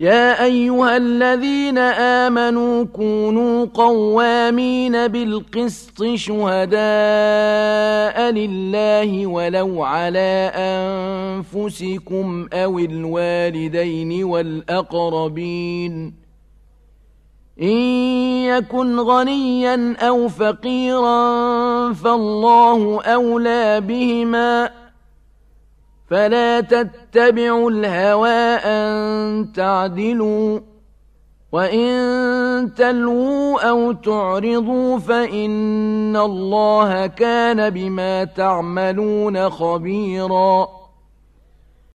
يا أيها الذين آمنوا كونوا قوامين بالقسط شهداء لله ولو على أنفسكم أو الوالدين والأقربين إن يكن غنيا أو فقيرا فالله أولى بهما فلا تتبعوا الهوى أن تعدلوا وإن تلووا أو تعرضوا فإن الله كان بما تعملون خبيراً